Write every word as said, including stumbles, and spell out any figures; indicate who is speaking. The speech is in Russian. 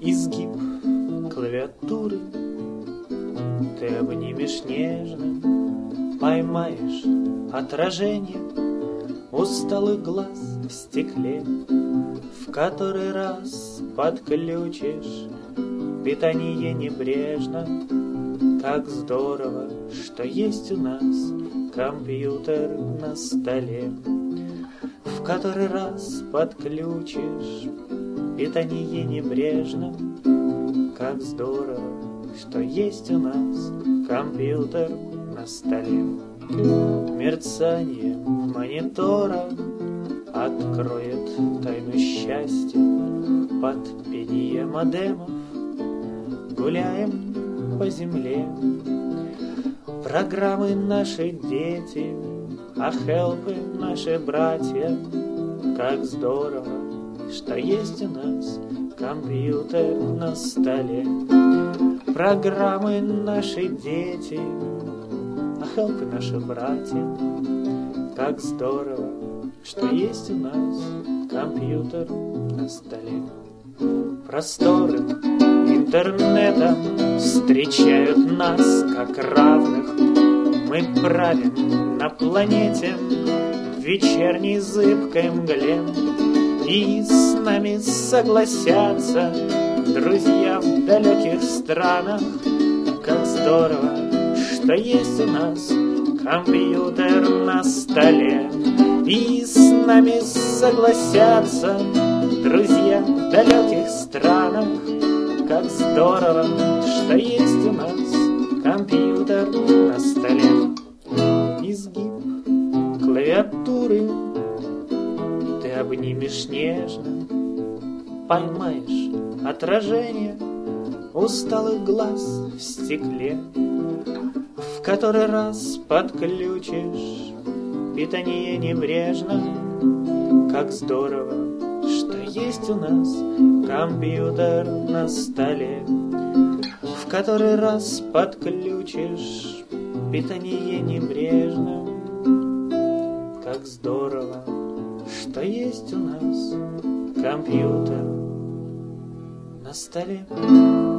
Speaker 1: изгиб клавиатуры ты обнимешь нежно, поймаешь отражение усталых глаз в стекле, в который раз подключишь питание небрежно. Как здорово, что есть у нас компьютер на столе, в который раз подключишь питание небрежно. Как здорово, что есть у нас компьютер на столе. Мерцание монитора откроет тайну счастья под пение модемов. Гуляем по земле, программы наши дети, а хелпы наши братья. Как здорово, что есть у нас компьютер на столе. Программы наши дети, а хелпы наши братья. Как здорово, что есть у нас компьютер на столе. Просторы интернета встречают нас как равных. Мы правим на планете в вечерней зыбкой мгле, и с нами согласятся друзья в далеких странах. Как здорово, что есть у нас компьютер на столе, и с нами согласятся друзья в далеких странах. Как здорово, что есть у нас компьютер на столе. Изгиб клавиатуры ты обнимешь нежно, поймаешь отражение усталых глаз в стекле, в который раз подключишь питание небрежно. Как здорово, что есть у нас компьютер на столе, в который раз подключишь питание небрежно. Как здорово, что есть у нас компьютер на столе.